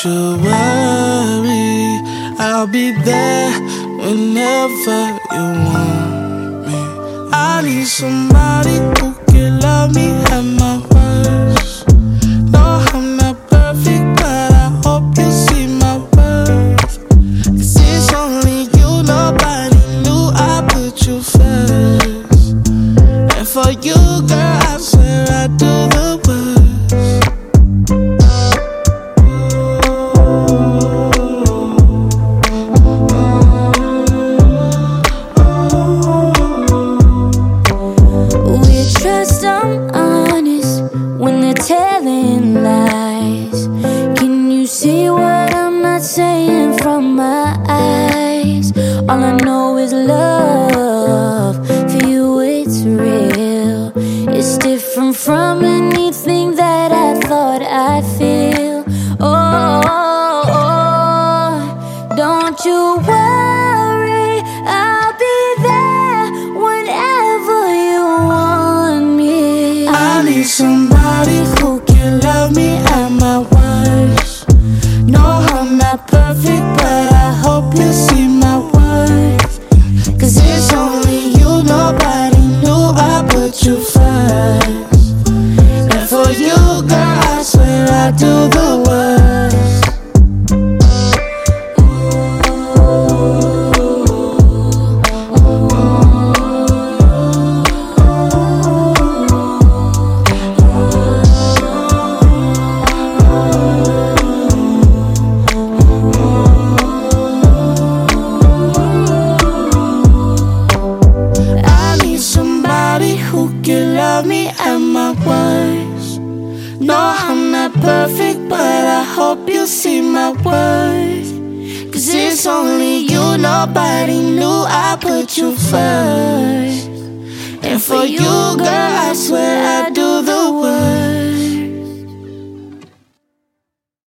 you worry, I'll be there whenever you want me. I need somebody who can love me at my worst. No, I'm not perfect, but I hope you see my worth. 'Cause it's only you, nobody knew I put you first. And for you, girl, I swear I do the worst. Telling lies. Can you see what I'm not saying from my eyes? All I know is love. For you it's real. It's different from anything that I thought I'd feel. Oh, don't you worry, I'll be there whenever you want me. I need somebody who can love me at my worst. No, I'm not perfect, but I hope you see my worth. 'Cause it's only you, nobody knew I put you first. And for you, girl, I swear I do the worst. Who can love me at my worst. No, I'm not perfect, but I hope you see my worth. 'Cause it's only you, nobody knew I put you first. And for you, girl, I swear I do the worst.